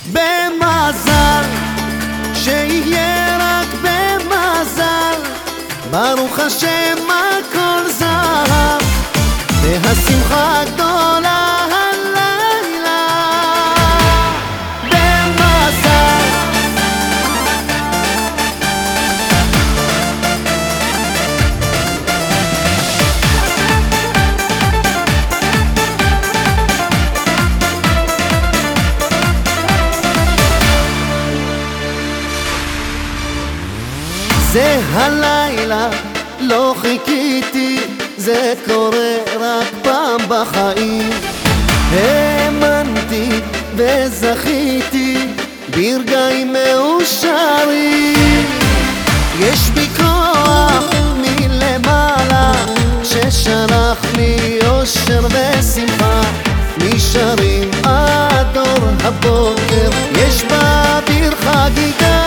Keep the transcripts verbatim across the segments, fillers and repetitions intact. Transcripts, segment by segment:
במזל, שיהיה רק במזל, ברוך השם הכל זהב, והשמחה הגדולה הלילה. במזל, זה הלילה, לא חיכיתי, זה קורה רק פעם בחיים. האמנתי וזכיתי ברגעים מאושרים. יש בי כוח מלמעלה ששלח לי אושר ושמחה, נשארים עד אור הבוקר, יש באוויר חגיגה.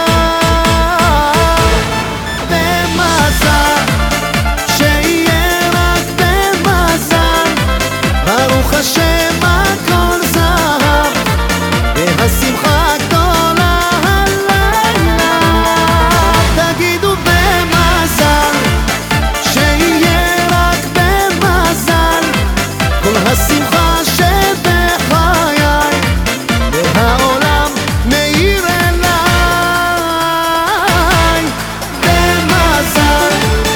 השם הכל זהב, והשמחה הגדולה הלילה. תגידו במזל, שיהיה רק במזל, כל השמחה שבחיי, והעולם מאיר אליי. במזל,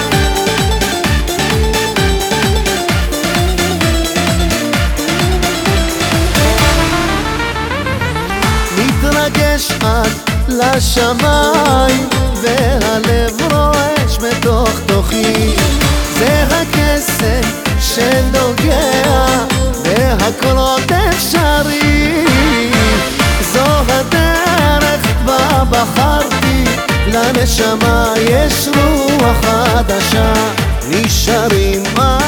מתרגש עד לשמיים, והלב רועש בתוך תוכי. זה הקסם שנוגע, והכל עוד אפשרי. זו הדרך בה בחרתי, לנשמה יש רוח חדשה, נשארים